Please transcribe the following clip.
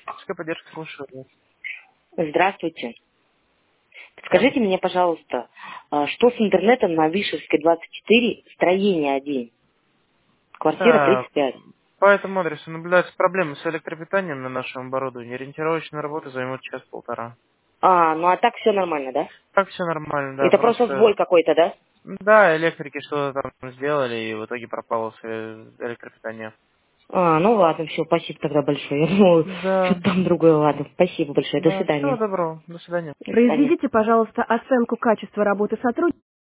Техническая поддержка, слушаю вас. Здравствуйте. Да. Скажите мне, пожалуйста, что с интернетом на Вишевской 24, строение 1, квартира Так, 35? по этому адресу наблюдаются проблемы с электропитанием на нашем оборудовании. Ориентировочные работы займут час-полтора. Ну а так все нормально, да? Так все нормально, да, Это просто просто... сбой какой-то, да? Да, электрики что-то там сделали, и в итоге пропало электропитание. Ну ладно, все, спасибо тогда большое. Я думала, Да, что-то там другое. Ладно, спасибо большое. До да, всего свидания. доброго, до свидания. До свидания. Произведите, пожалуйста, оценку качества работы сотрудника.